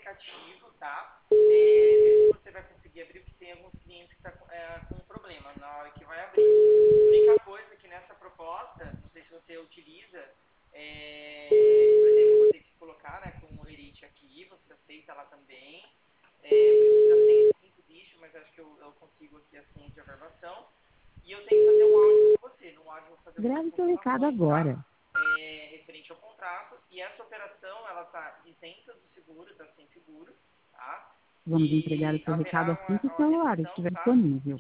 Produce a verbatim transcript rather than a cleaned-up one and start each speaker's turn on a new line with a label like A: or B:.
A: aplicativo, tá? É, ver se você vai conseguir abrir, porque tem alguns clientes que estão tá, é, com problema na hora que vai abrir. A única coisa que nessa proposta, não sei se você utiliza, é, por exemplo, eu vou ter que colocar, né, com o Lerite aqui, você aceita lá também. É, precisa ser cinco dígitos, mas acho que eu, eu consigo aqui a senha de averbação. E eu tenho que fazer um áudio com você. No áudio eu vou fazer
B: Grave
A: algumas
B: seu recado
A: confirmações,
B: agora.
A: tá? É, referente ao contrato. E essa operação, ela tá isenta do seguro, tá sem seguro, tá?
B: Vamos entregar o
A: E
B: seu recado
A: haverá
B: assim que
A: uma,
B: o
A: uma
B: celular
A: redução,
B: estiver
A: tá?
B: disponível.